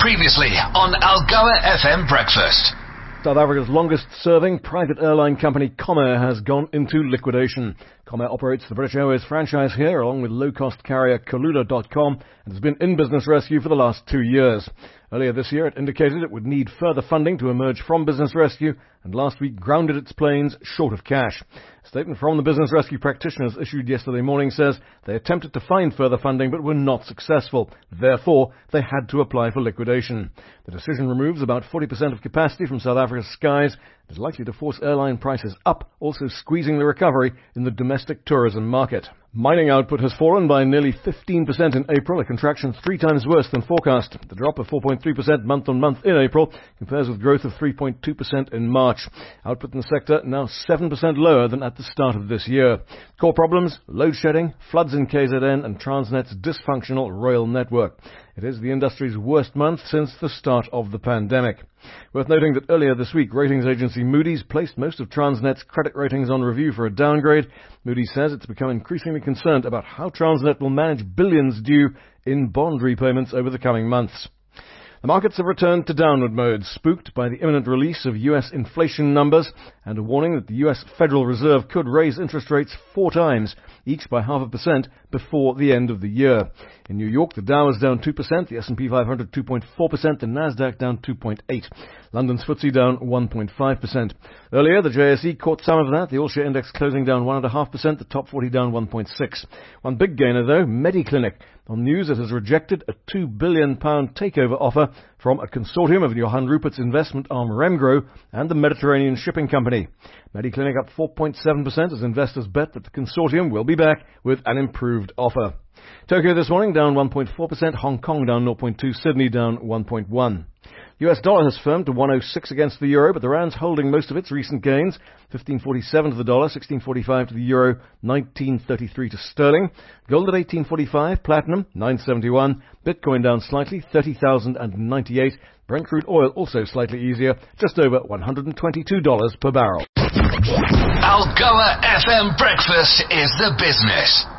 Previously on Algoa FM Breakfast. South Africa's longest-serving private airline company, Comair, has gone into liquidation. Comair operates the British Airways franchise here, along with low-cost carrier Kulula.com, and has been in business rescue for the last 2 years. Earlier this year, it indicated it would need further funding to emerge from business rescue, and last week grounded its planes short of cash. A statement from the business rescue practitioners issued yesterday morning says they attempted to find further funding but were not successful. Therefore, they had to apply for liquidation. The decision removes about 40% of capacity from South Africa's skies and is likely to force airline prices up, also squeezing the recovery in the domestic tourism market. Mining output has fallen by nearly 15% in April, a contraction 3 times worse than forecast. The drop of 4.3% month-on-month in April compares with growth of 3.2% in March. Output in the sector now 7% lower than at the start of this year. Core problems: load shedding, floods in KZN, and Transnet's dysfunctional Royal network. It is the industry's worst month since the start of the pandemic. Worth noting that earlier this week, ratings agency Moody's placed most of Transnet's credit ratings on review for a downgrade. Moody's says it's become increasingly concerned about how Transnet will manage billions due in bond repayments over the coming months. The markets have returned to downward mode, spooked by the imminent release of US inflation numbers and a warning that the US Federal Reserve could raise interest rates 4 times, each by 0.5% before the end of the year. In New York, the Dow is down 2%, the S&P 500 2.4%, the Nasdaq down 2.8%. London's FTSE down 1.5%. Earlier, the JSE caught some of that, the all-share index closing down 1.5%, the top 40 down 1.6%. One big gainer, though, Mediclinic, on news it has rejected a £2 billion takeover offer from a consortium of Johan Rupert's investment arm Remgro and the Mediterranean Shipping Company. Mediclinic up 4.7% as investors bet that the consortium will be back with an improved offer. Tokyo this morning down 1.4%, Hong Kong down 0.2%, Sydney down 1.1%. US dollar has firmed to 106 against the euro, but the rand's holding most of its recent gains. 15.47 to the dollar, 16.45 to the euro, 19.33 to sterling. Gold at 18.45, platinum 9.71, Bitcoin down slightly, 30,098. Brent crude oil also slightly easier, just over $122 per barrel. Algoa FM Breakfast is the business.